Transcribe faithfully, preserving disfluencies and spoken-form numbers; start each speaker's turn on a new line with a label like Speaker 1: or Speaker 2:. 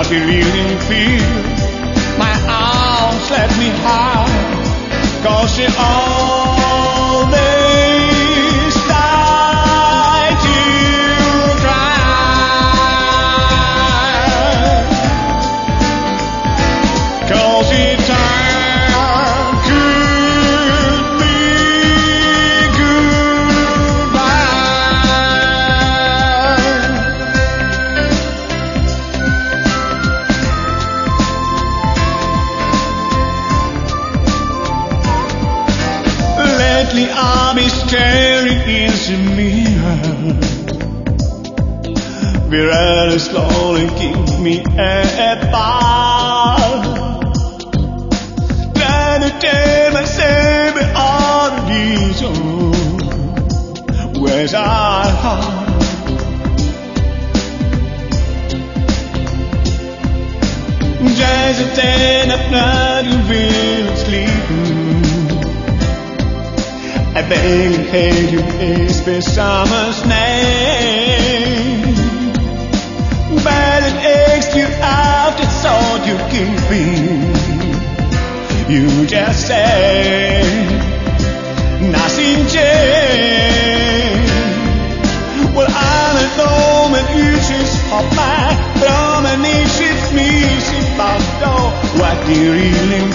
Speaker 1: she really feel. My arms let me hide, 'cause she always tried to cry, 'cause she time could be goodbye. Lately I've been staring in the mirror, mirror slowly keep me apart. Trying to tell myself all the reasons where's our heart. Just a ten at night you feel sleeping. I barely heard you whisper summer's name, but it asked you out, it's all you can be. You just say nothing changed. Well, I'm at home and you just hop back from an ancient me, she thought, oh, what do you really